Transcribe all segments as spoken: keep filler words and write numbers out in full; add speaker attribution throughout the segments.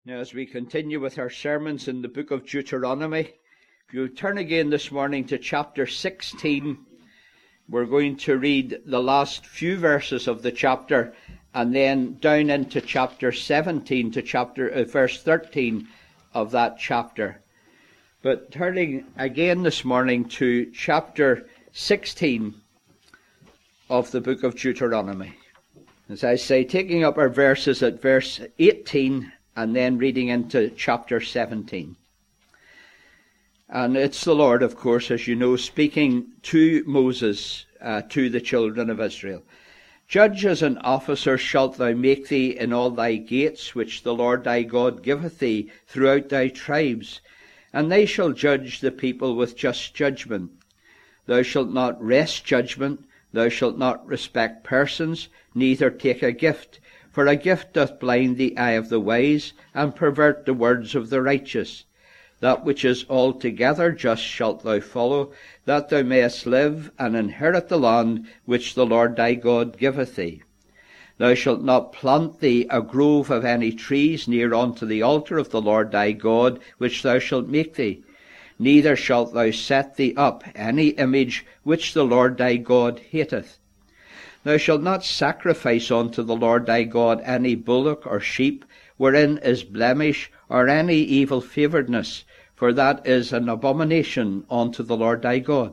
Speaker 1: Now, as we continue with our sermons in the book of Deuteronomy, if you turn again this morning to chapter sixteen, we're going to read the last few verses of the chapter and then down into chapter seventeen to chapter uh, verse thirteen of that chapter. But turning again this morning to chapter sixteen of the book of Deuteronomy. As I say, taking up our verses at verse eighteen and then reading into chapter seventeen. And it's the Lord, of course, as you know, speaking to Moses, uh, to the children of Israel. Judge as an officer shalt thou make thee in all thy gates, which the Lord thy God giveth thee throughout thy tribes, and they shall judge the people with just judgment. Thou shalt not wrest judgment, thou shalt not respect persons, neither take a gift. For a gift doth blind the eye of the wise, and pervert the words of the righteous. That which is altogether just shalt thou follow, that thou mayest live, and inherit the land which the Lord thy God giveth thee. Thou shalt not plant thee a grove of any trees near unto the altar of the Lord thy God, which thou shalt make thee. Neither shalt thou set thee up any image which the Lord thy God hateth. Thou shalt not sacrifice unto the Lord thy God any bullock or sheep, wherein is blemish, or any evil favouredness, for that is an abomination unto the Lord thy God.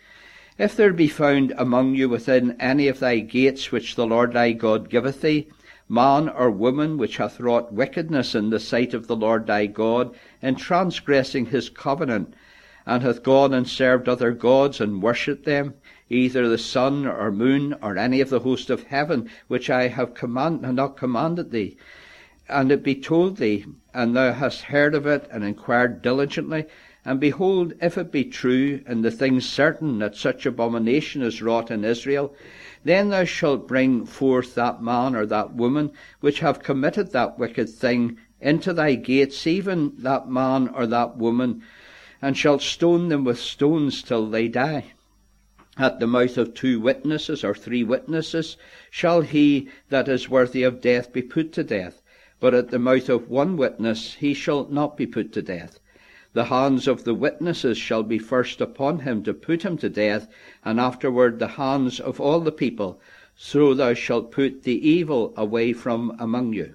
Speaker 1: If there be found among you within any of thy gates which the Lord thy God giveth thee, man or woman which hath wrought wickedness in the sight of the Lord thy God, in transgressing his covenant, and hath gone and served other gods and worshipped them, either the sun or moon or any of the host of heaven, which I have command, not commanded thee, and it be told thee, and thou hast heard of it, and inquired diligently, and behold, if it be true, and the thing certain that such abomination is wrought in Israel, then thou shalt bring forth that man or that woman which have committed that wicked thing into thy gates, even that man or that woman, and shalt stone them with stones till they die. At the mouth of two witnesses or three witnesses shall he that is worthy of death be put to death, but at the mouth of one witness he shall not be put to death. The hands of the witnesses shall be first upon him to put him to death, and afterward the hands of all the people, so thou shalt put the evil away from among you.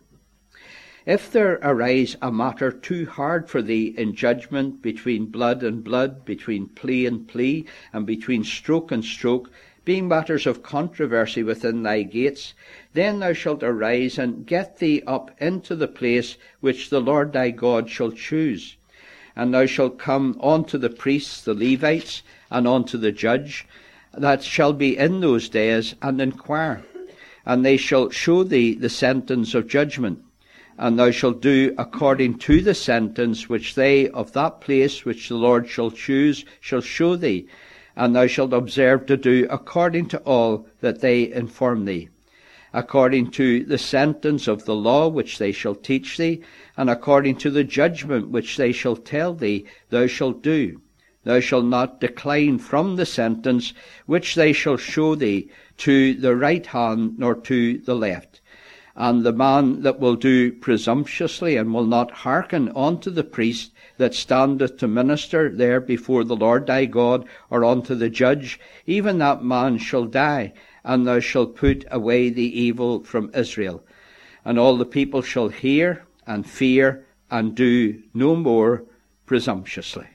Speaker 1: If there arise a matter too hard for thee in judgment, between blood and blood, between plea and plea, and between stroke and stroke, being matters of controversy within thy gates, then thou shalt arise and get thee up into the place which the Lord thy God shall choose. And thou shalt come unto the priests, the Levites, and unto the judge, that shall be in those days, and inquire. And they shall show thee the sentence of judgment. And thou shalt do according to the sentence which they of that place which the Lord shall choose shall show thee. And thou shalt observe to do according to all that they inform thee, according to the sentence of the law which they shall teach thee, and according to the judgment which they shall tell thee, thou shalt do. Thou shalt not decline from the sentence which they shall show thee to the right hand nor to the left. And the man that will do presumptuously, and will not hearken unto the priest that standeth to minister there before the Lord thy God, or unto the judge, even that man shall die, and thou shalt put away the evil from Israel. And all the people shall hear, and fear, and do no more presumptuously.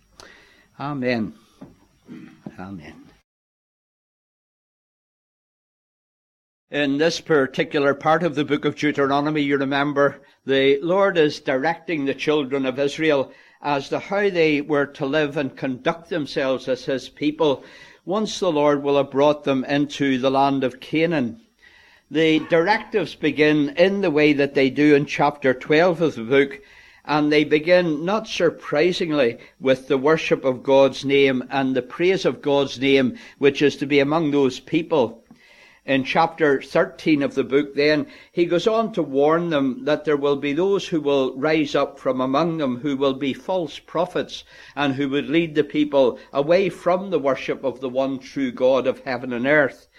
Speaker 1: Amen. Amen. In this particular part of the book of Deuteronomy, you remember, the Lord is directing the children of Israel as to how they were to live and conduct themselves as his people once the Lord will have brought them into the land of Canaan. The directives begin in the way that they do in chapter twelve of the book, and they begin, not surprisingly, with the worship of God's name and the praise of God's name, which is to be among those people. In chapter thirteen of the book, then, he goes on to warn them that there will be those who will rise up from among them who will be false prophets and who would lead the people away from the worship of the one true God of heaven and earth.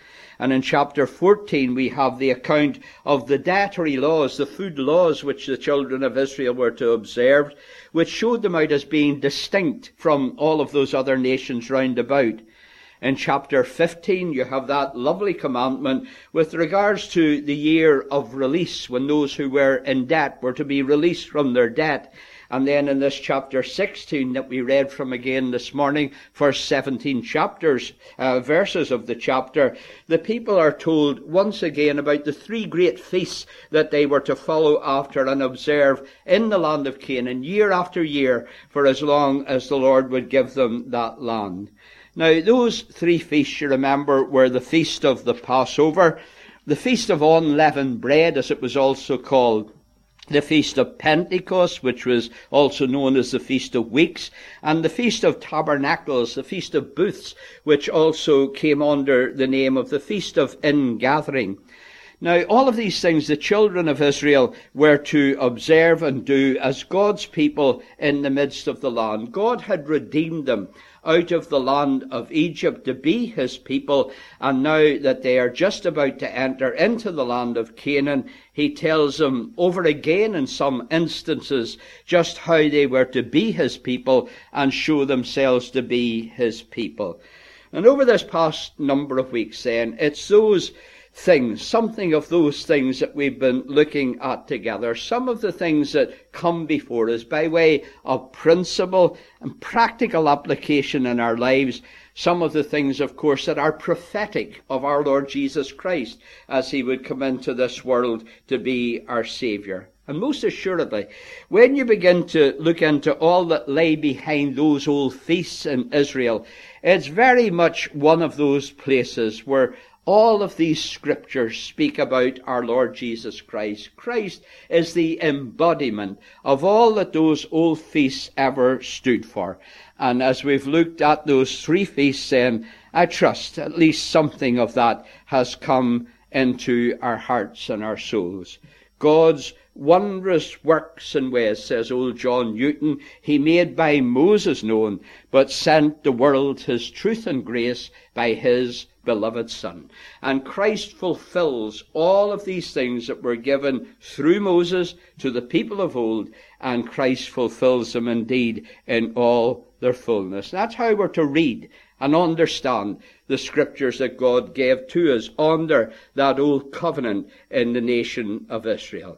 Speaker 1: And in chapter fourteen we have the account of the dietary laws, the food laws which the children of Israel were to observe, which showed them out as being distinct from all of those other nations round about. In chapter fifteen, you have that lovely commandment with regards to the year of release, when those who were in debt were to be released from their debt. And then in this chapter sixteen that we read from again this morning, first seventeen chapters, uh, verses of the chapter, the people are told once again about the three great feasts that they were to follow after and observe in the land of Canaan, year after year, for as long as the Lord would give them that land. Now, those three feasts, you remember, were the feast of the Passover, the feast of unleavened bread, as it was also called, the feast of Pentecost, which was also known as the Feast of Weeks, and the Feast of Tabernacles, the Feast of Booths, which also came under the name of the Feast of Ingathering. Now, all of these things the children of Israel were to observe and do as God's people in the midst of the land. God had redeemed them out of the land of Egypt to be his people, and now that they are just about to enter into the land of Canaan, he tells them over again in some instances just how they were to be his people and show themselves to be his people. And over this past number of weeks then, it's those things, something of those things that we've been looking at together, some of the things that come before us by way of principle and practical application in our lives, some of the things, of course, that are prophetic of our Lord Jesus Christ as he would come into this world to be our Saviour. And most assuredly, when you begin to look into all that lay behind those old feasts in Israel, it's very much one of those places where all of these scriptures speak about our Lord Jesus Christ. Christ is the embodiment of all that those old feasts ever stood for. And as we've looked at those three feasts, then I trust at least something of that has come into our hearts and our souls. God's wondrous works and ways, says old John Newton, he made by Moses known, but sent the world his truth and grace by his beloved Son. And Christ fulfills all of these things that were given through Moses to the people of old, and Christ fulfills them indeed in all their fullness. That's how we're to read and understand the scriptures that God gave to us under that old covenant in the nation of Israel.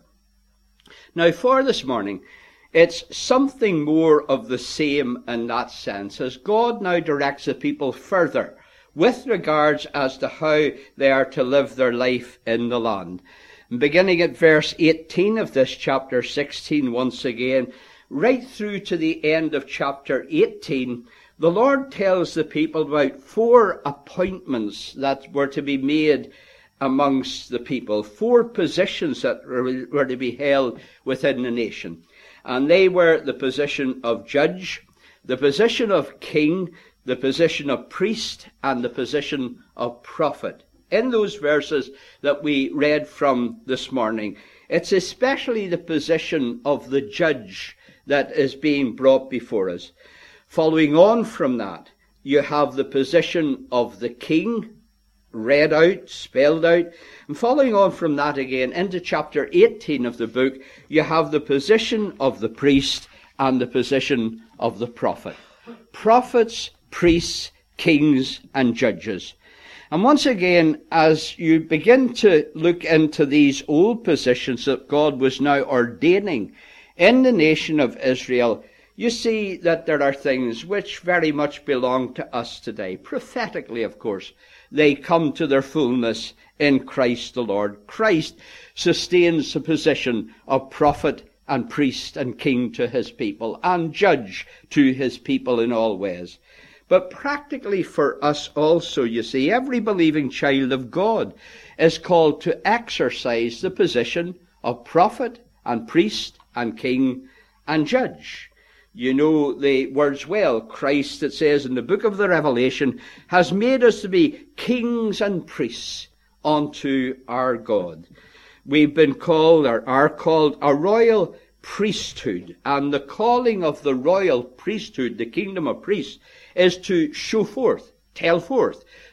Speaker 1: Now, for this morning, it's something more of the same in that sense, as God now directs the people further with regards as to how they are to live their life in the land. And beginning at verse eighteen of this chapter sixteen once again, right through to the end of chapter eighteen, the Lord tells the people about four appointments that were to be made amongst the people, four positions that were to be held within the nation. And they were the position of judge, the position of king, the position of priest, and the position of prophet. In those verses that we read from this morning, it's especially the position of the judge that is being brought before us. Following on from that, you have the position of the king, read out, spelled out. And following on from that again, into chapter eighteen of the book, you have the position of the priest and the position of the prophet. Prophets, priests, kings, and judges. And once again, as you begin to look into these old positions that God was now ordaining in the nation of Israel, you see that there are things which very much belong to us today. Prophetically, of course, they come to their fullness in Christ the Lord. Christ sustains the position of prophet and priest and king to his people, and judge to his people in all ways. But practically for us also, you see, every believing child of God is called to exercise the position of prophet and priest and king and judge. You know the words well. Christ, it says in the book of the Revelation, has made us to be kings and priests unto our God. We've been called, or are called, a royal priesthood. And the calling of the royal priesthood, the kingdom of priests, is to show forth, tell forth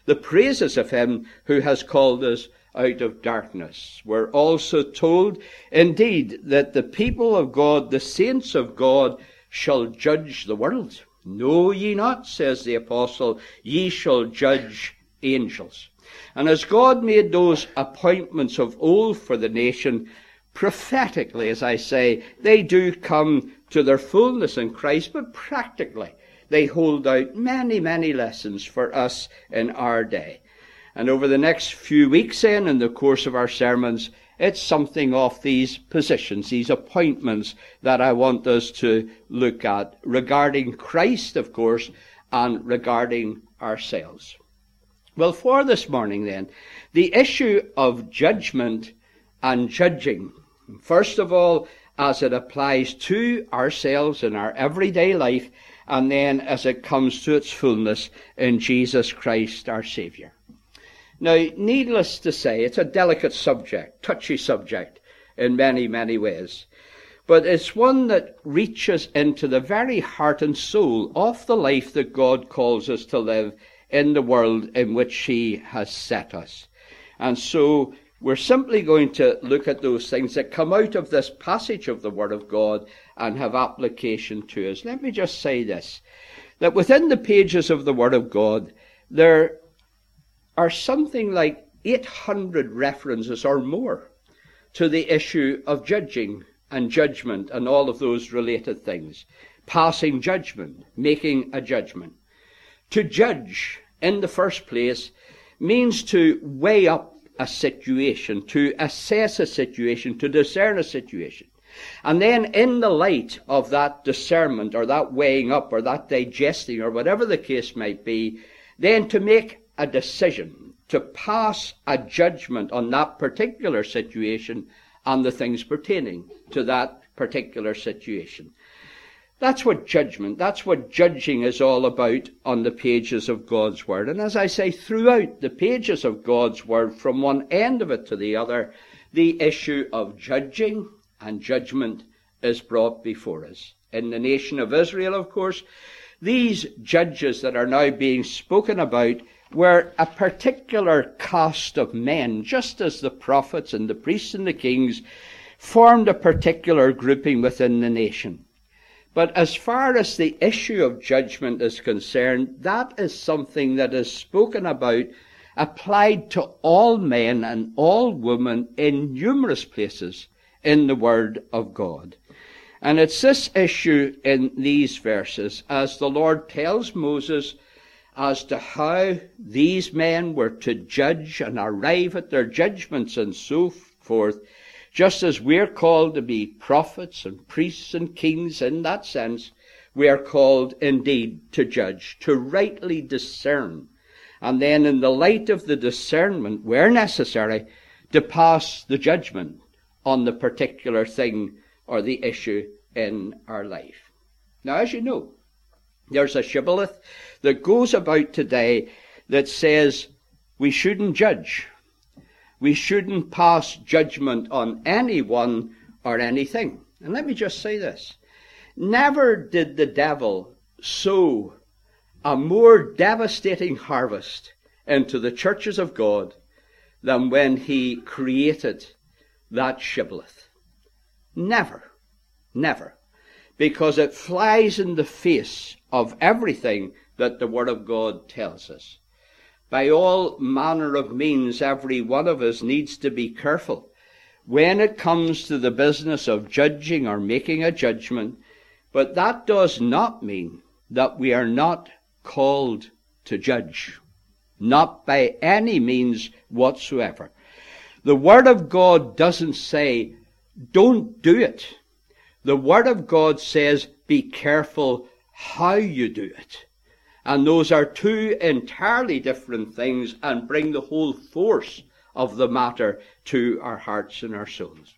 Speaker 1: the praises of him who has called us out of darkness. We're also told, indeed, that the people of God, the saints of God, shall judge the world. Know ye not, says the apostle, ye shall judge angels. And as God made those appointments of old for the nation, prophetically, as I say, they do come to their fullness in Christ, but practically they hold out many, many lessons for us in our day. And over the next few weeks then, in the course of our sermons, it's something of these positions, these appointments, that I want us to look at regarding Christ, of course, and regarding ourselves. Well, for this morning then, the issue of judgment and judging. First of all, as it applies to ourselves in our everyday life, and then as it comes to its fullness in Jesus Christ our Saviour. Now, needless to say, it's a delicate subject, touchy subject in many, many ways. But it's one that reaches into the very heart and soul of the life that God calls us to live in the world in which he has set us. And so we're simply going to look at those things that come out of this passage of the Word of God and have application to us. Let me just say this, that within the pages of the Word of God, there are something like eight hundred references or more to the issue of judging and judgment and all of those related things. Passing judgment, making a judgment. To judge, in the first place, means to weigh up a situation, to assess a situation, to discern a situation. And then in the light of that discernment or that weighing up or that digesting or whatever the case might be, then to make a decision, to pass a judgment on that particular situation and the things pertaining to that particular situation. That's what judgment, that's what judging is all about on the pages of God's Word. And as I say, throughout the pages of God's Word, from one end of it to the other, the issue of judging and judgment is brought before us. In the nation of Israel, of course, these judges that are now being spoken about were a particular caste of men, just as the prophets and the priests and the kings formed a particular grouping within the nation. But as far as the issue of judgment is concerned, that is something that is spoken about, applied to all men and all women in numerous places in the Word of God. And it's this issue in these verses, as the Lord tells Moses as to how these men were to judge and arrive at their judgments and so forth, just as we're called to be prophets and priests and kings in that sense, we are called indeed to judge, to rightly discern, and then in the light of the discernment, where necessary, to pass the judgment on the particular thing or the issue in our life. Now, as you know, there's a shibboleth that goes about today that says we shouldn't judge. We shouldn't pass judgment on anyone or anything. And let me just say this. Never did the devil sow a more devastating harvest into the churches of God than when he created that shibboleth. Never. Never. Because it flies in the face of everything that the Word of God tells us. By all manner of means, every one of us needs to be careful when it comes to the business of judging or making a judgment. But that does not mean that we are not called to judge. Not by any means whatsoever. The Word of God doesn't say, don't do it. The Word of God says, be careful how you do it. And those are two entirely different things and bring the whole force of the matter to our hearts and our souls.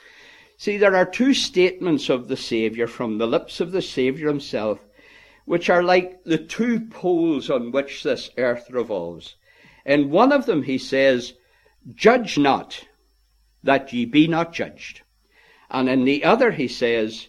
Speaker 1: See, there are two statements of the Saviour from the lips of the Saviour himself, which are like the two poles on which this earth revolves. In one of them he says, judge not, that ye be not judged. And in the other he says,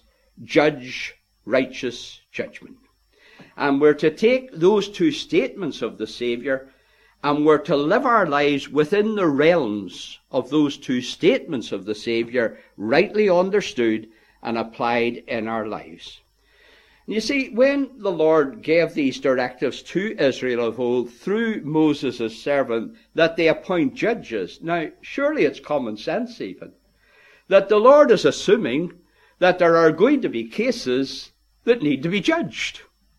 Speaker 1: judge righteous judgment. And we're to take those two statements of the Saviour and we're to live our lives within the realms of those two statements of the Saviour, rightly understood and applied in our lives. You see, when the Lord gave these directives to Israel of old through Moses' servant, that they appoint judges, now surely it's common sense even, that the Lord is assuming that there are going to be cases that need to be judged.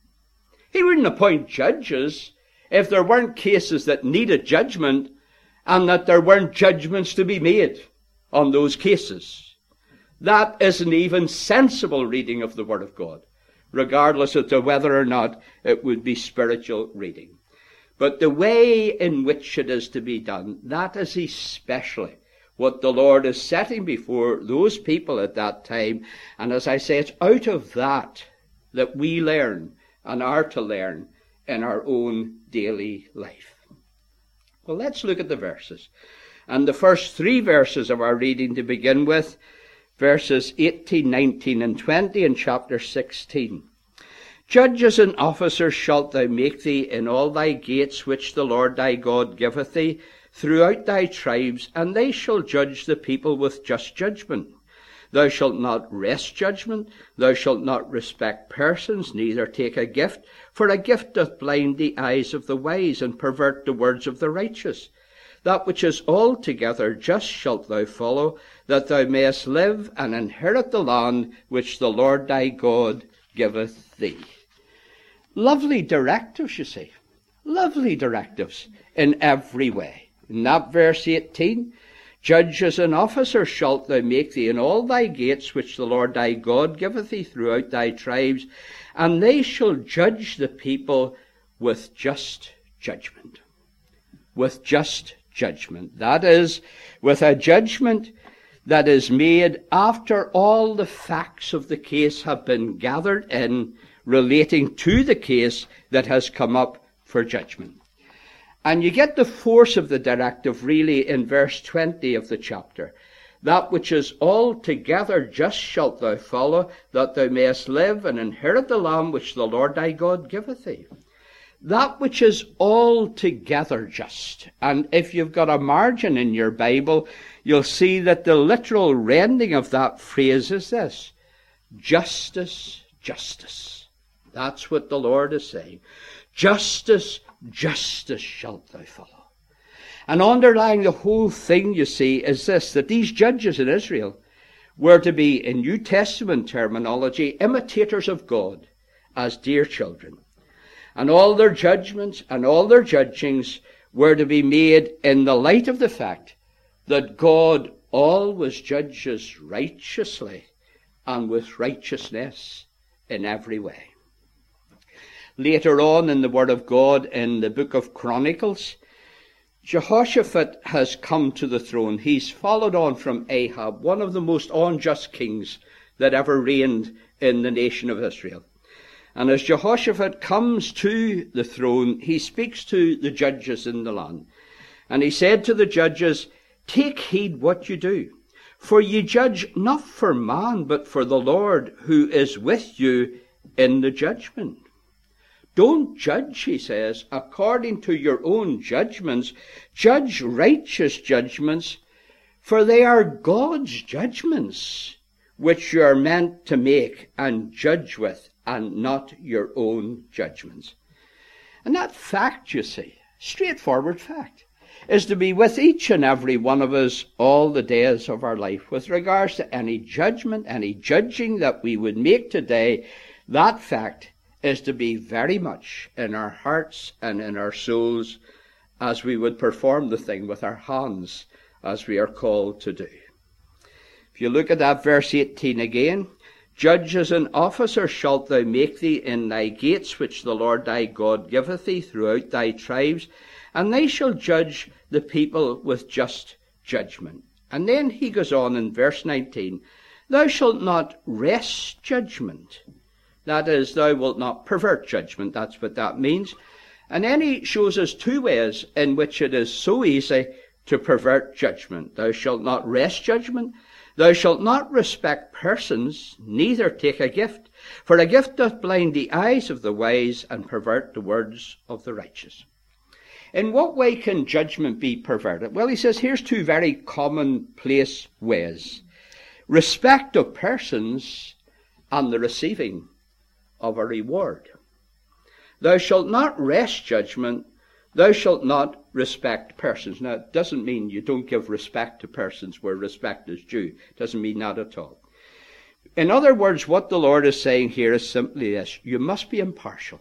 Speaker 1: He wouldn't appoint judges if there weren't cases that needed judgment and that there weren't judgments to be made on those cases. That isn't even sensible reading of the Word of God, regardless as to whether or not it would be spiritual reading. But the way in which it is to be done, that is especially what the Lord is setting before those people at that time. And as I say, it's out of that that we learn and are to learn in our own daily life. Well, let's look at the verses. And the first three verses of our reading to begin with, verses eighteen, nineteen, and twenty in chapter sixteen. Judges and officers shalt thou make thee in all thy gates which the Lord thy God giveth thee throughout thy tribes, and they shall judge the people with just judgment. Thou shalt not wrest judgment, thou shalt not respect persons, neither take a gift, for a gift doth blind the eyes of the wise, and pervert the words of the righteous. That which is altogether just shalt thou follow, that thou mayest live and inherit the land which the Lord thy God giveth thee. Lovely directives, you see. Lovely directives in every way. In that verse eighteen, judges and officers shalt thou make thee in all thy gates which the Lord thy God giveth thee throughout thy tribes, and they shall judge the people with just judgment. With just judgment. That is, with a judgment that is made after all the facts of the case have been gathered in relating to the case that has come up for judgment. And you get the force of the directive really in verse twenty of the chapter. That which is altogether just shalt thou follow, that thou mayest live and inherit the land which the Lord thy God giveth thee. That which is altogether just. And if you've got a margin in your Bible, you'll see that the literal rendering of that phrase is this: justice, justice. That's what the Lord is saying. Justice, justice shalt thou follow. And underlying the whole thing, you see, is this, that these judges in Israel were to be, in New Testament terminology, imitators of God as dear children. And all their judgments and all their judgings were to be made in the light of the fact that God always judges righteously and with righteousness in every way. Later on in the Word of God, in the book of Chronicles, Jehoshaphat has come to the throne. He's followed on from Ahab, one of the most unjust kings that ever reigned in the nation of Israel. And as Jehoshaphat comes to the throne, he speaks to the judges in the land. And he said to the judges, "Take heed what you do, for ye judge not for man, but for the Lord, who is with you in the judgment." Don't judge, he says, according to your own judgments. Judge righteous judgments, for they are God's judgments, which you are meant to make and judge with, and not your own judgments. And that fact, you see, straightforward fact, is to be with each and every one of us all the days of our life. With regards to any judgment, any judging that we would make today, that fact is to be very much in our hearts and in our souls as we would perform the thing with our hands, as we are called to do. If you look at that verse eighteen again, judges and officers shalt thou make thee in thy gates, which the Lord thy God giveth thee throughout thy tribes, and they shall judge the people with just judgment. And then he goes on in verse nineteen, thou shalt not wrest judgment. That is, thou wilt not pervert judgment. That's what that means. And then he shows us two ways in which it is so easy to pervert judgment. Thou shalt not wrest judgment. Thou shalt not respect persons, neither take a gift. For a gift doth blind the eyes of the wise and pervert the words of the righteous. In what way can judgment be perverted? Well, he says here's two very commonplace ways. Respect of persons and the receiving of a reward. Thou shalt not wrest judgment, thou shalt not respect persons. Now, it doesn't mean you don't give respect to persons where respect is due. It doesn't mean that at all. In other words, what the Lord is saying here is simply this: you must be impartial.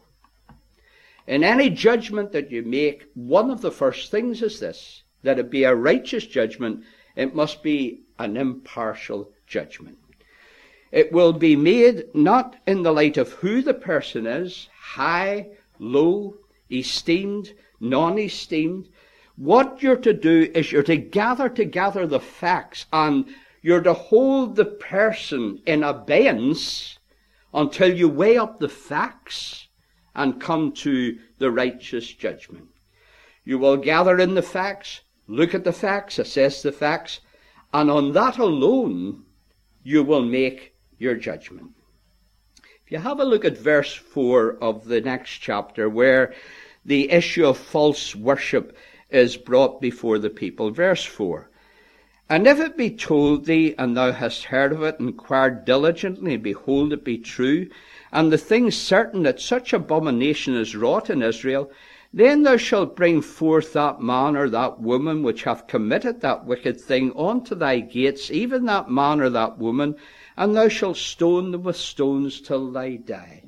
Speaker 1: In any judgment that you make, one of the first things is this, that it be a righteous judgment, it must be an impartial judgment. It will be made not in the light of who the person is, high, low, esteemed, non-esteemed. What you're to do is you're to gather together the facts, and you're to hold the person in abeyance until you weigh up the facts and come to the righteous judgment. You will gather in the facts, look at the facts, assess the facts, and on that alone you will make your judgment. If you have a look at verse four of the next chapter, where the issue of false worship is brought before the people. Verse four. And if it be told thee, and thou hast heard of it, inquired diligently, and behold, it be true, and the thing certain that such abomination is wrought in Israel, then thou shalt bring forth that man or that woman which hath committed that wicked thing unto thy gates, even that man or that woman, and thou shalt stone them with stones till they die.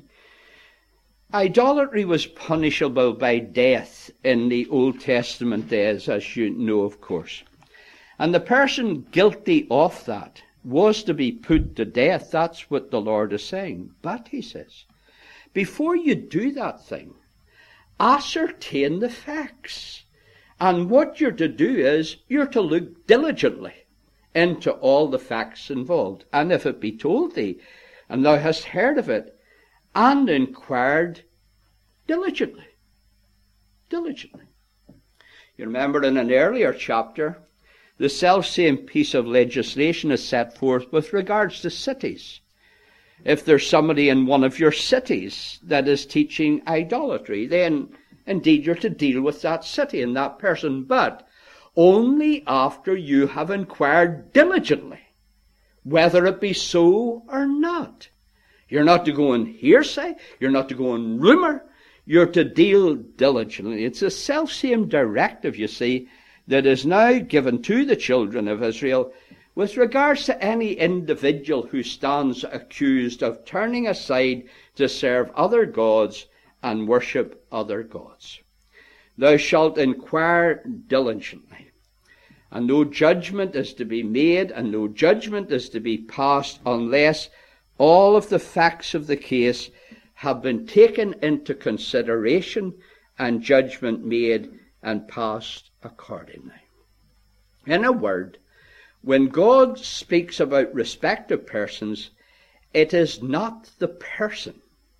Speaker 1: Idolatry was punishable by death in the Old Testament days, as you know, of course. And the person guilty of that was to be put to death. That's what the Lord is saying. But, he says, before you do that thing, ascertain the facts. And what you're to do is, you're to look diligently into all the facts involved. And if it be told thee, and thou hast heard of it, and inquired diligently. Diligently. You remember in an earlier chapter, the self-same piece of legislation is set forth with regards to cities. If there's somebody in one of your cities that is teaching idolatry, then indeed you're to deal with that city and that person, but only after you have inquired diligently whether it be so or not. You're not to go on hearsay, you're not to go on rumour, you're to deal diligently. It's the self-same directive, you see, that is now given to the children of Israel with regards to any individual who stands accused of turning aside to serve other gods and worship other gods. Thou shalt inquire diligently, and no judgment is to be made, and no judgment is to be passed unless all of the facts of the case have been taken into consideration and judgment made and passed accordingly. In a word, when God speaks about respect of persons, it is not the person,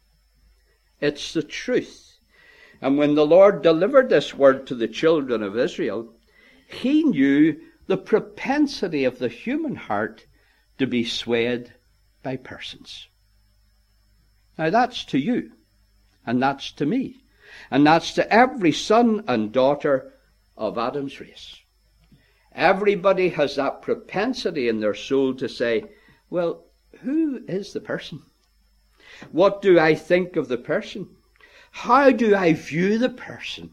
Speaker 1: it's the truth. And when the Lord delivered this word to the children of Israel, he knew the propensity of the human heart to be swayed by persons. Now that's to you, and that's to me, and that's to every son and daughter of Adam's race. Everybody has that propensity in their soul to say, well, who is the person? What do I think of the person? How do I view the person?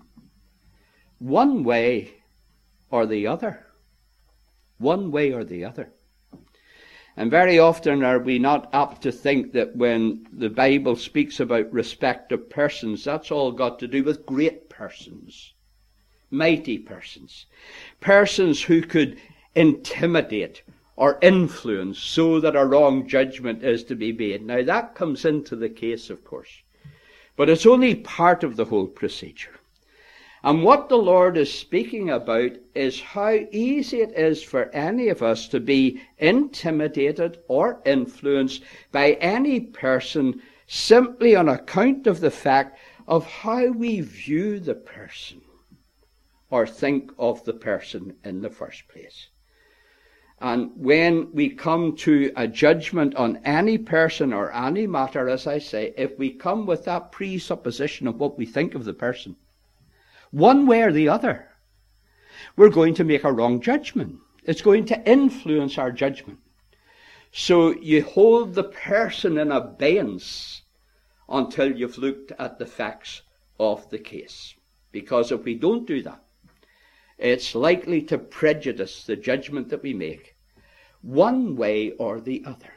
Speaker 1: One way or the other. One way or the other. And very often are we not apt to think that when the Bible speaks about respect of persons, that's all got to do with great persons, mighty persons, persons who could intimidate or influence so that a wrong judgment is to be made. Now that comes into the case, of course, but it's only part of the whole procedure. And what the Lord is speaking about is how easy it is for any of us to be intimidated or influenced by any person simply on account of the fact of how we view the person or think of the person in the first place. And when we come to a judgment on any person or any matter, as I say, if we come with that presupposition of what we think of the person, one way or the other, we're going to make a wrong judgment. It's going to influence our judgment. So you hold the person in abeyance until you've looked at the facts of the case. Because if we don't do that, it's likely to prejudice the judgment that we make, one way or the other.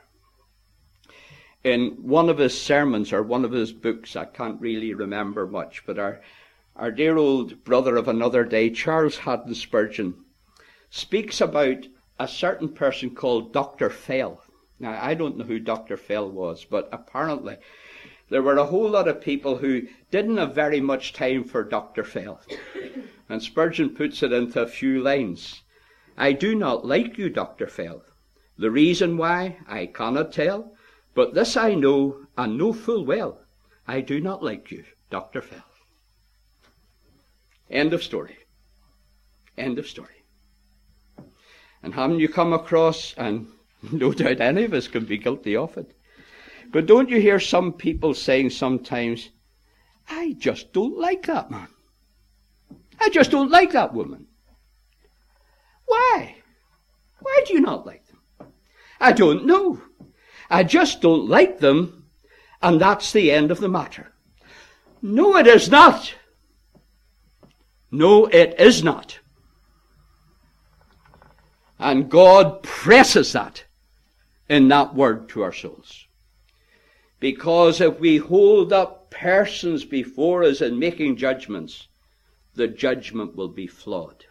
Speaker 1: In one of his sermons, or one of his books, I can't really remember much, but our, our dear old brother of another day, Charles Haddon Spurgeon, speaks about a certain person called Doctor Fell. Now, I don't know who Doctor Fell was, but apparently there were a whole lot of people who didn't have very much time for Doctor Fell. And Spurgeon puts it into a few lines. I do not like you, Doctor Fell. The reason why, I cannot tell, but this I know, and know full well, I do not like you, Doctor Fell. End of story. End of story. And haven't you come across, and no doubt any of us can be guilty of it, but don't you hear some people saying sometimes, I just don't like that man. I just don't like that woman. Why? Why do you not like them? I don't know. I just don't like them, and that's the end of the matter. No, it is not. No, it is not. And God presses that in that word to our souls. Because if we hold up persons before us in making judgments, the judgment will be flawed.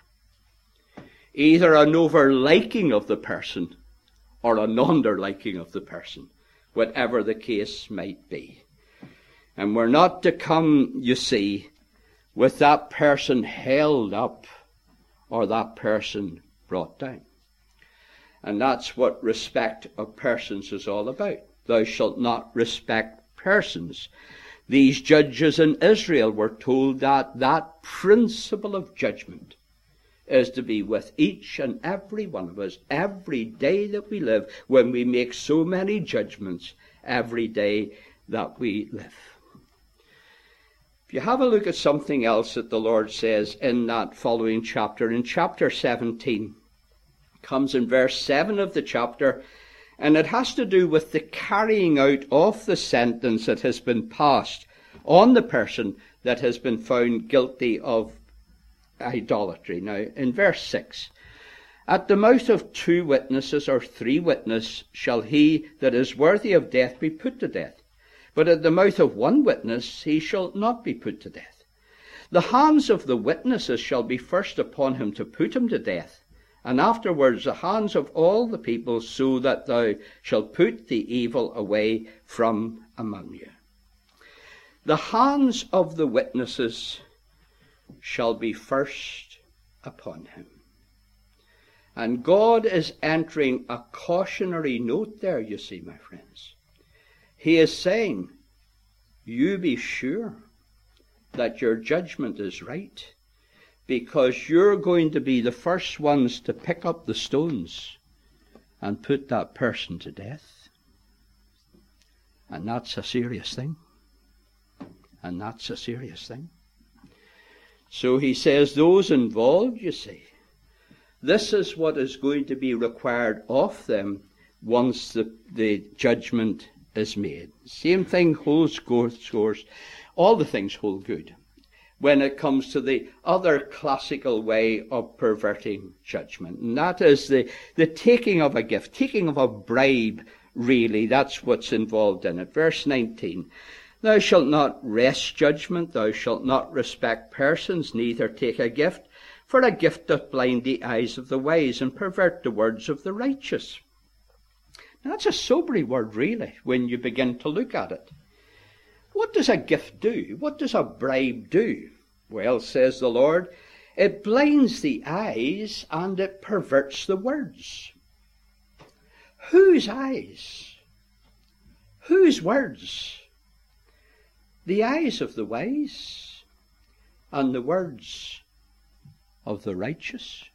Speaker 1: Either an over-liking of the person or an under-liking of the person, whatever the case might be. And we're not to come, you see, with that person held up or that person brought down. And that's what respect of persons is all about. Thou shalt not respect persons. These judges in Israel were told that that principle of judgment is to be with each and every one of us every day that we live, when we make so many judgments every day that we live. If you have a look at something else that the Lord says in that following chapter, in chapter seventeen, comes in verse seven of the chapter, and it has to do with the carrying out of the sentence that has been passed on the person that has been found guilty of idolatry. Now, in verse six, at the mouth of two witnesses or three witnesses shall he that is worthy of death be put to death. But at the mouth of one witness he shall not be put to death. The hands of the witnesses shall be first upon him to put him to death, and afterwards the hands of all the people, so that thou shalt put the evil away from among you. The hands of the witnesses shall be first upon him. And God is entering a cautionary note there, you see, my friends. He is saying, you be sure that your judgment is right, because you're going to be the first ones to pick up the stones and put that person to death. And that's a serious thing. And that's a serious thing. So he says, those involved, you see, this is what is going to be required of them once the, the judgment is made. Same thing holds course. All the things hold good when it comes to the other classical way of perverting judgment. And that is the, the taking of a gift, taking of a bribe, really. That's what's involved in it. Verse nineteen. Thou shalt not wrest judgment, thou shalt not respect persons, neither take a gift, for a gift doth blind the eyes of the wise and pervert the words of the righteous. Now, that's a sobering word, really, when you begin to look at it. What does a gift do? What does a bribe do? Well, says the Lord, it blinds the eyes and it perverts the words. Whose eyes? Whose words? The eyes of the wise and the words of the righteous.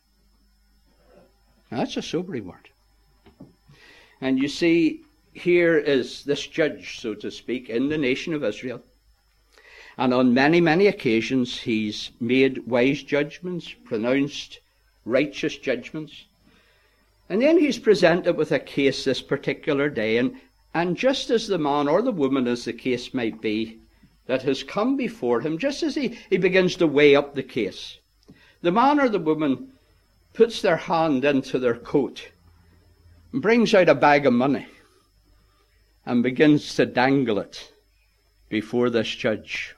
Speaker 1: Now, that's a sobering word. And you see, here is this judge, so to speak, in the nation of Israel. And on many, many occasions he's made wise judgments, pronounced righteous judgments. And then he's presented with a case this particular day, and, and just as the man or the woman, as the case might be, that has come before him, just as he, he begins to weigh up the case, the man or the woman puts their hand into their coat and brings out a bag of money and begins to dangle it before this judge.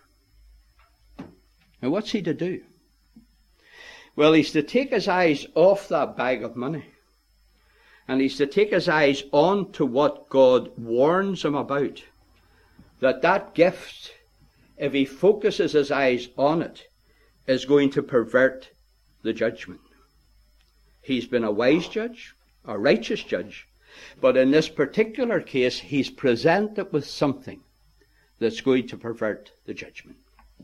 Speaker 1: Now, what's he to do? Well, he's to take his eyes off that bag of money, and he's to take his eyes on to what God warns him about. That that gift, if he focuses his eyes on it, is going to pervert the judgment. He's been a wise judge, a righteous judge, but in this particular case, he's presented with something that's going to pervert the judgment.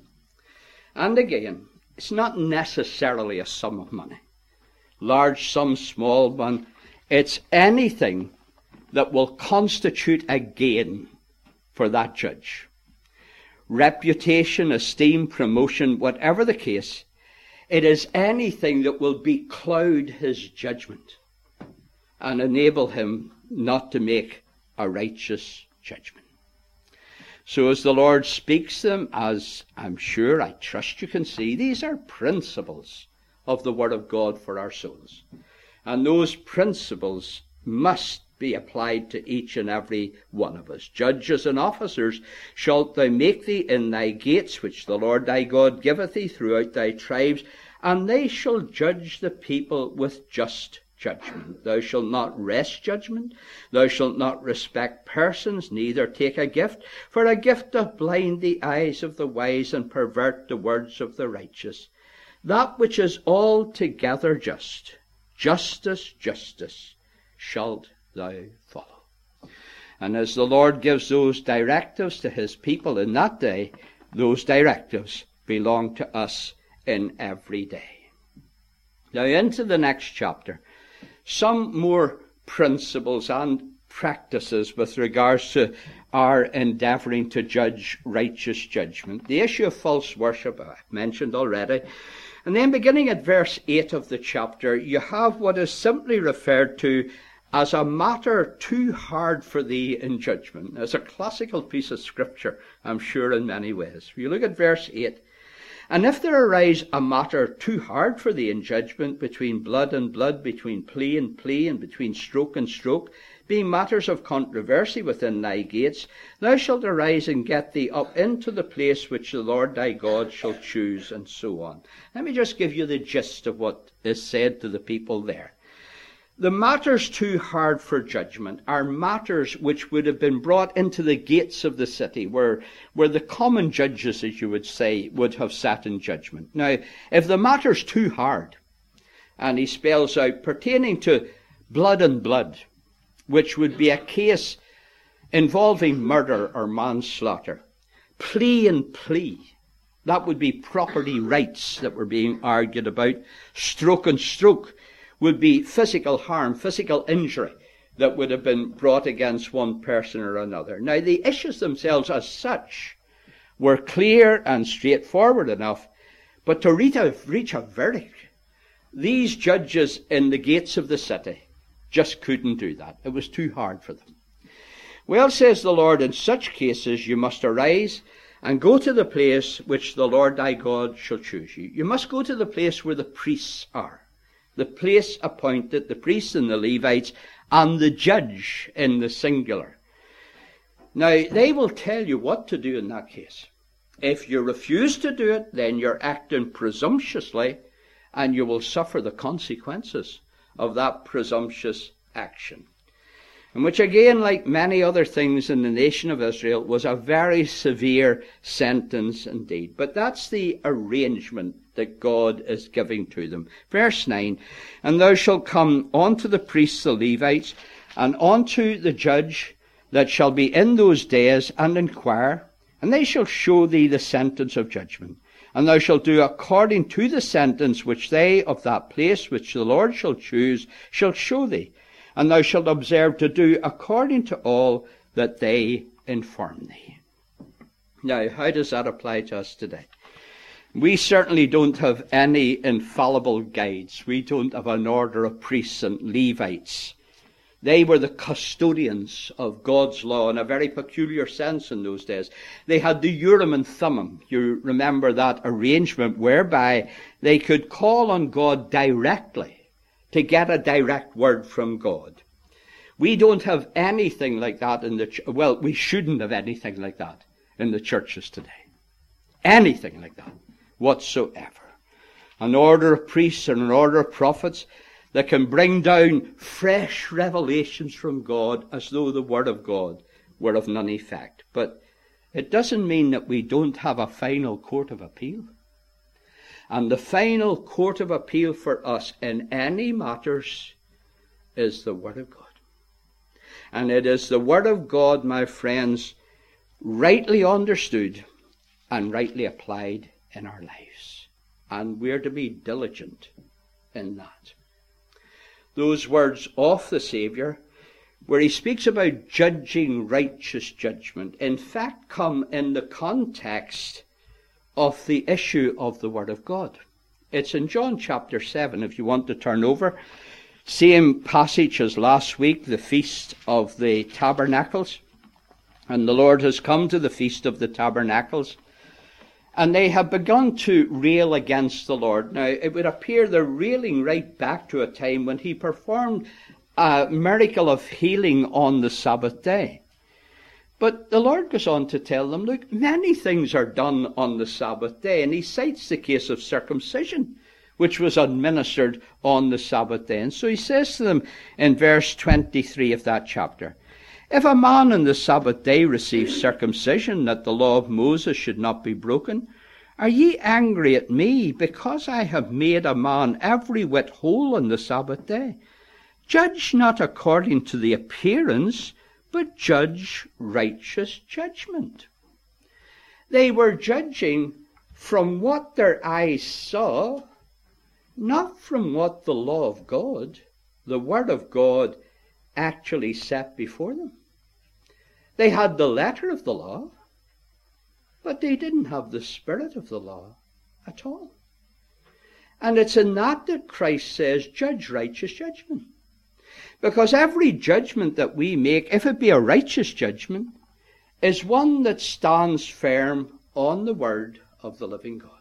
Speaker 1: And again, it's not necessarily a sum of money. Large sum, small one. It's anything that will constitute a gain for that judge. Reputation, esteem, promotion, whatever the case, it is anything that will becloud his judgment and enable him not to make a righteous judgment. So as the Lord speaks them, as I'm sure, I trust you can see, these are principles of the Word of God for our souls. And those principles must be applied to each and every one of us. Judges and officers shalt thou make thee in thy gates, which the Lord thy God giveth thee throughout thy tribes, and they shall judge the people with just judgment. Thou shalt not wrest judgment, thou shalt not respect persons, neither take a gift, for a gift doth blind the eyes of the wise and pervert the words of the righteous. That which is altogether just, justice, justice, shalt thou follow. And as the Lord gives those directives to his people in that day, those directives belong to us in every day. Now into the next chapter, some more principles and practices with regards to our endeavouring to judge righteous judgment. The issue of false worship, I've mentioned already. And then beginning at verse eight of the chapter, you have what is simply referred to as a matter too hard for thee in judgment. It's a classical piece of scripture, I'm sure, in many ways. If you look at verse eight, and if there arise a matter too hard for thee in judgment, between blood and blood, between plea and plea, and between stroke and stroke, being matters of controversy within thy gates, thou shalt arise and get thee up into the place which the Lord thy God shall choose, and so on. Let me just give you the gist of what is said to the people there. The matters too hard for judgment are matters which would have been brought into the gates of the city, where, where the common judges, as you would say, would have sat in judgment. Now, if the matter's too hard, and he spells out pertaining to blood and blood, which would be a case involving murder or manslaughter, plea and plea, that would be property rights that were being argued about, stroke and stroke, would be physical harm, physical injury that would have been brought against one person or another. Now, the issues themselves as such were clear and straightforward enough, but to reach a, reach a verdict, these judges in the gates of the city just couldn't do that. It was too hard for them. Well, says the Lord, in such cases you must arise and go to the place which the Lord thy God shall choose you. You must go to the place where the priests are. The place appointed, the priests and the Levites, and the judge in the singular. Now, they will tell you what to do in that case. If you refuse to do it, then you're acting presumptuously, and you will suffer the consequences of that presumptuous action. And which again, like many other things in the nation of Israel, was a very severe sentence indeed. But that's the arrangement that God is giving to them. Verse nine, and thou shalt come unto the priests, the Levites, and unto the judge that shall be in those days, and inquire, and they shall show thee the sentence of judgment. And thou shalt do according to the sentence which they of that place which the Lord shall choose shall show thee. And thou shalt observe to do according to all that they inform thee. Now, how does that apply to us today? We certainly don't have any infallible guides. We don't have an order of priests and Levites. They were the custodians of God's law in a very peculiar sense in those days. They had the Urim and Thummim. You remember that arrangement whereby they could call on God directly to get a direct word from God. We don't have anything like that in the, ch- well, we shouldn't have anything like that in the churches today. Anything like that whatsoever. An order of priests and an order of prophets that can bring down fresh revelations from God as though the word of God were of none effect. But it doesn't mean that we don't have a final court of appeal. And the final court of appeal for us in any matters is the word of God. And it is the word of God, my friends, rightly understood and rightly applied in our lives. And we're to be diligent in that. Those words of the Saviour, where he speaks about judging righteous judgment, in fact come in the context of the issue of the Word of God. It's in John chapter seven, if you want to turn over. Same passage as last week, the Feast of the Tabernacles. And the Lord has come to the Feast of the Tabernacles. And they have begun to rail against the Lord. Now, it would appear they're railing right back to a time when he performed a miracle of healing on the Sabbath day. But the Lord goes on to tell them, look, many things are done on the Sabbath day. And he cites the case of circumcision, which was administered on the Sabbath day. And so he says to them in verse twenty-three of that chapter, if a man on the Sabbath day receives circumcision, that the law of Moses should not be broken, are ye angry at me, because I have made a man every whit whole on the Sabbath day? Judge not according to the appearance, but judge righteous judgment. They were judging from what their eyes saw, not from what the law of God, the Word of God, actually set before them. They had the letter of the law, but they didn't have the spirit of the law at all. And it's in that that Christ says, judge righteous judgment. Because every judgment that we make, if it be a righteous judgment, is one that stands firm on the word of the living God.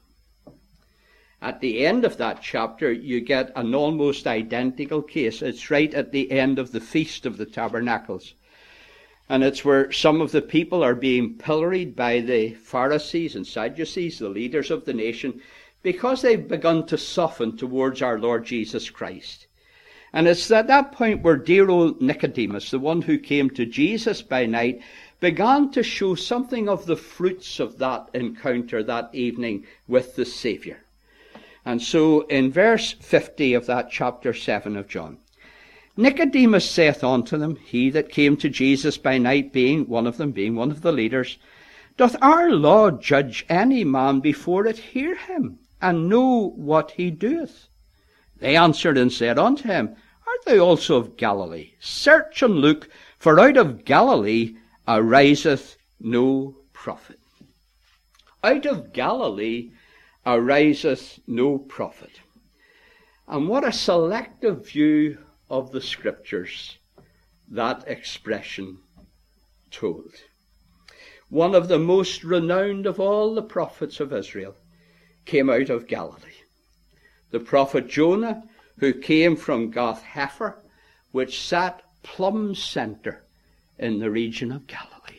Speaker 1: At the end of that chapter, you get an almost identical case. It's right at the end of the Feast of the Tabernacles. And it's where some of the people are being pilloried by the Pharisees and Sadducees, the leaders of the nation, because they've begun to soften towards our Lord Jesus Christ. And it's at that point where dear old Nicodemus, the one who came to Jesus by night, began to show something of the fruits of that encounter that evening with the Saviour. And so in verse fifty of that chapter seven of John, Nicodemus saith unto them, he that came to Jesus by night, being one of them, being one of the leaders, doth our law judge any man before it hear him, and know what he doeth? They answered and said unto him, art thou also of Galilee? Search and look, for out of Galilee ariseth no prophet. Out of Galilee ariseth no prophet. And what a selective view of the Scriptures that expression told. One of the most renowned of all the prophets of Israel came out of Galilee. The prophet Jonah, who came from Gath Hepher, which sat plumb center in the region of Galilee.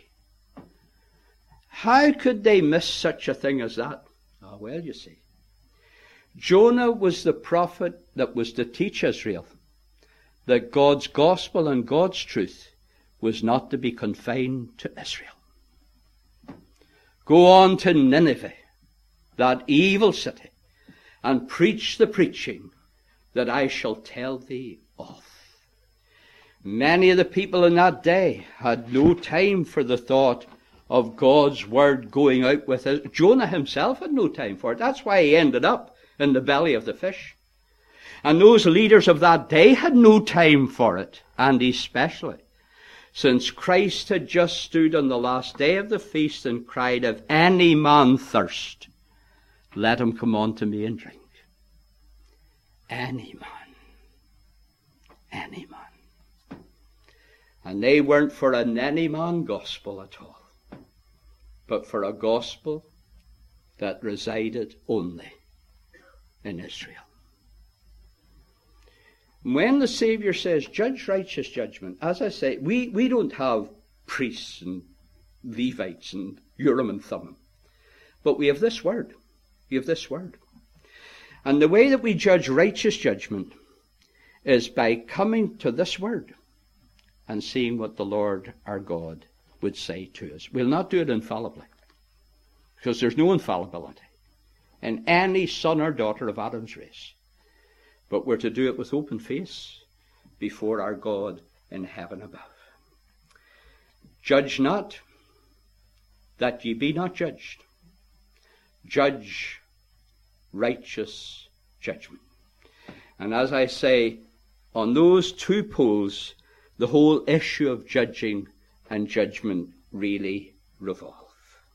Speaker 1: How could they miss such a thing as that? Ah, well, you see. Jonah was the prophet that was to teach Israel that God's gospel and God's truth was not to be confined to Israel. Go on to Nineveh, that evil city, and preach the preaching that I shall tell thee of. Many of the people in that day had no time for the thought of God's word going out with it. Jonah himself had no time for it. That's why he ended up in the belly of the fish. And those leaders of that day had no time for it, and especially since Christ had just stood on the last day of the feast and cried, "If any man thirst, let him come unto me and drink." Any man. Any man. And they weren't for an any man gospel at all, but for a gospel that resided only in Israel. When the Savior says, "Judge righteous judgment," as I say, we, we don't have priests and Levites and Urim and Thummim. But we have this word. We have this word. And the way that we judge righteous judgment is by coming to this word and seeing what the Lord our God would say to us. We'll not do it infallibly, because there's no infallibility in any son or daughter of Adam's race. But we're to do it with open face before our God in heaven above. Judge not, that ye be not judged. Judge righteous judgment. And as I say, on those two poles, the whole issue of judging and judgment really revolve.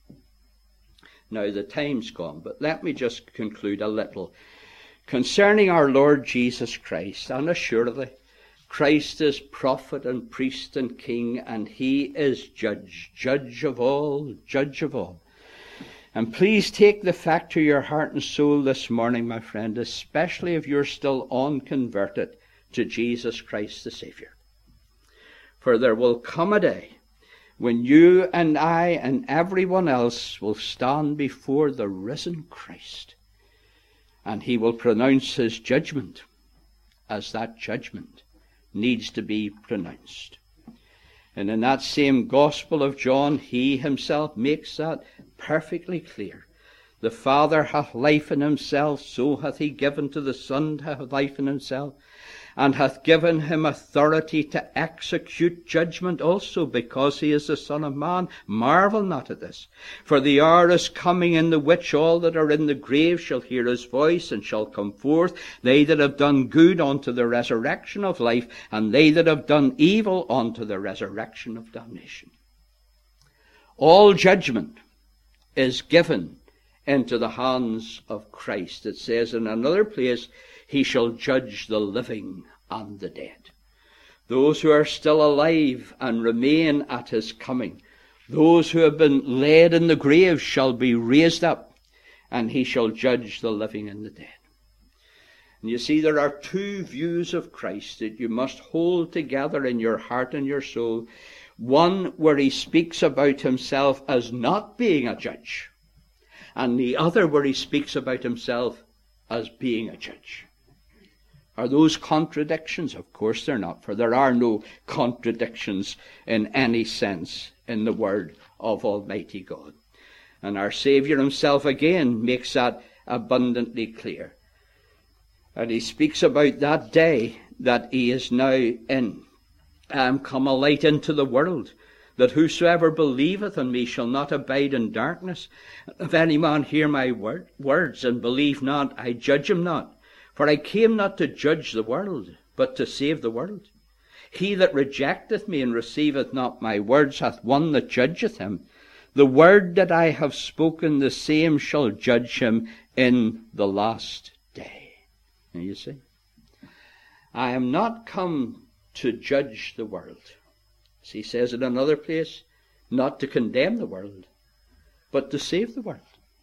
Speaker 1: Now the time's gone, but let me just conclude a little concerning our Lord Jesus Christ. And assuredly, Christ is prophet and priest and king, and he is judge, judge of all, judge of all. And please take the fact to your heart and soul this morning, my friend, especially if you're still unconverted to Jesus Christ the Savior. For there will come a day when you and I and everyone else will stand before the risen Christ, and he will pronounce his judgment as that judgment needs to be pronounced. And in that same Gospel of John, he himself makes that perfectly clear. The Father hath life in himself, so hath he given to the Son to have life in himself, and hath given him authority to execute judgment also, because he is the Son of Man. Marvel not at this. For the hour is coming in the which all that are in the grave shall hear his voice, and shall come forth, they that have done good unto the resurrection of life, and they that have done evil unto the resurrection of damnation. All judgment is given into the hands of Christ. It says in another place, he shall judge the living and the dead. Those who are still alive and remain at his coming, those who have been laid in the grave shall be raised up, and he shall judge the living and the dead. And you see, there are two views of Christ that you must hold together in your heart and your soul. One where he speaks about himself as not being a judge, and the other where he speaks about himself as being a judge. Are those contradictions? Of course they're not, for there are no contradictions in any sense in the word of Almighty God. And our Saviour himself again makes that abundantly clear. And he speaks about that day that he is now in. I am come a light into the world, that whosoever believeth on me shall not abide in darkness. If any man hear my word, words and believe not, I judge him not. For I came not to judge the world, but to save the world. He that rejecteth me and receiveth not my words hath one that judgeth him. The word that I have spoken, the same shall judge him in the last day. And you see, I am not come to judge the world. As he says in another place, not to condemn the world, but to save the world.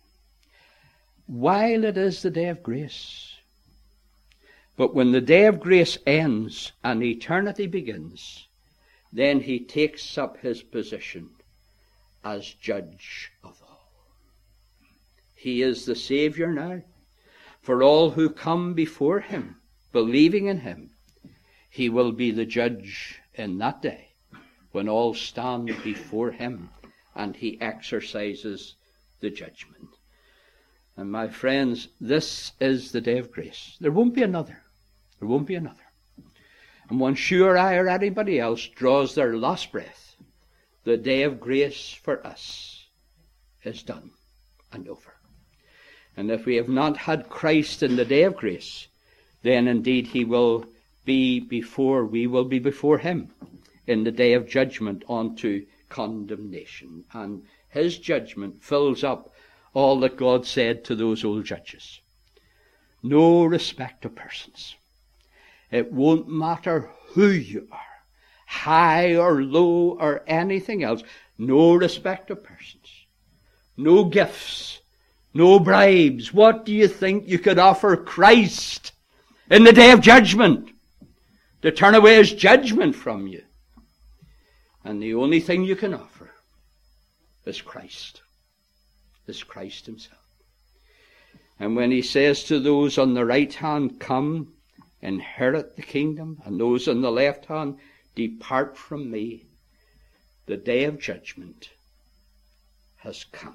Speaker 1: While it is the day of grace. But when the day of grace ends and eternity begins, then he takes up his position as judge of all. He is the Saviour now. For all who come before him, believing in him, he will be the judge in that day, when all stand before him and he exercises the judgment. And my friends, this is the day of grace. There won't be another. There won't be another. And once you or I or anybody else draws their last breath, the day of grace for us is done and over. And if we have not had Christ in the day of grace, then indeed he will be before, we will be before him in the day of judgment unto condemnation. And his judgment fills up all that God said to those old judges. No respect of persons. It won't matter who you are, high or low or anything else. No respect of persons. No gifts. No bribes. What do you think you could offer Christ in the day of judgment to turn away his judgment from you? And the only thing you can offer is Christ. Is Christ himself. And when he says to those on the right hand, come, inherit the kingdom, and those on the left hand, depart from me, the day of judgment has come.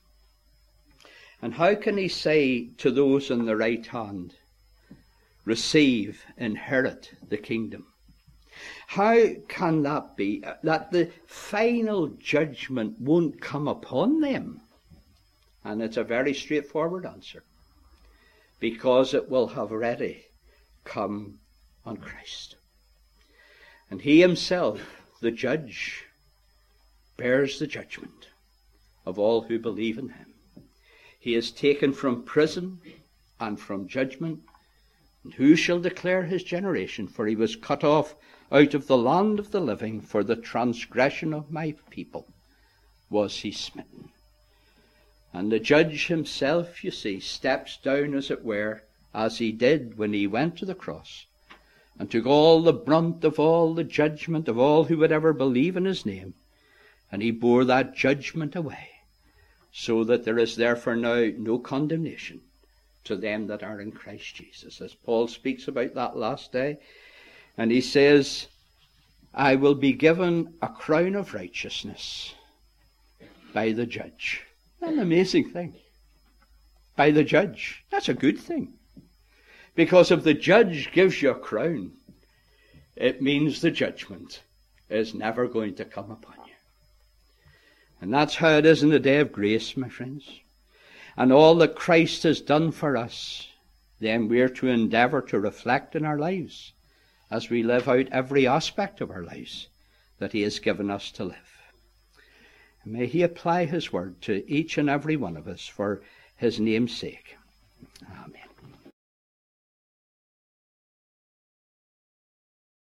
Speaker 1: And how can he say to those on the right hand, receive, inherit the kingdom? How can that be? That the final judgment won't come upon them? And it's a very straightforward answer. Because it will have already come on Christ. And he himself, the judge, bears the judgment of all who believe in him. He is taken from prison and from judgment. And who shall declare his generation? For he was cut off out of the land of the living. For the transgression of my people was he smitten. And the judge himself, you see, steps down, as it were, as he did when he went to the cross, and took all the brunt of all the judgment of all who would ever believe in his name. And he bore that judgment away, so that there is therefore now no condemnation to them that are in Christ Jesus. As Paul speaks about that last day, and he says, I will be given a crown of righteousness by the judge. An amazing thing. By the judge. That's a good thing. Because if the judge gives you a crown, it means the judgment is never going to come upon you. And that's how it is in the day of grace, my friends. And all that Christ has done for us, then we're to endeavour to reflect in our lives as we live out every aspect of our lives that he has given us to live. And may he apply his word to each and every one of us for his name's sake. Amen.